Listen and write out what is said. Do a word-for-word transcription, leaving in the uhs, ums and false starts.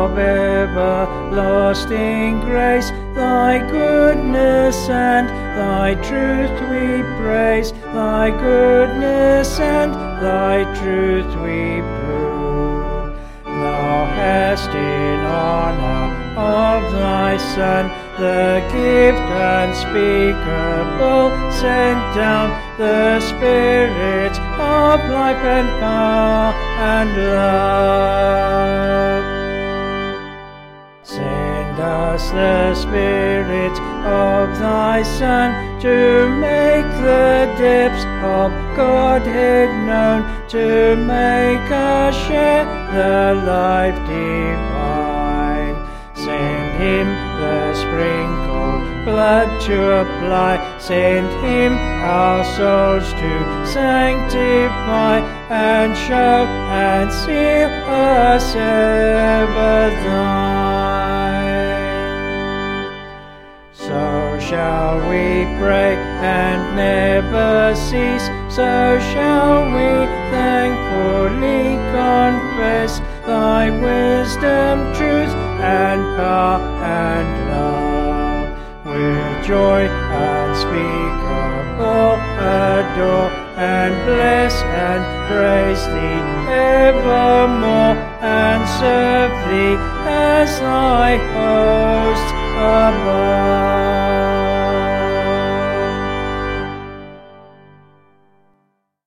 of everlasting grace, thy goodness and thy truth we praise, thy goodness and thy truth we prove. Thou hast in honor of thy Son the gift unspeakable sent down, the Spirit of life and power and love. Send us the Spirit of thy Son to make the depths of Godhead known, to make us share the life divine. Send him the sprinkled blood to apply, send him our souls to sanctify, and show and seal us ever thine. So shall we pray and never cease, so shall we thankfully confess thy wisdom, truth, and power and love. With joy unspeakable adore and bless and praise thee evermore, and serve thee as thy host above.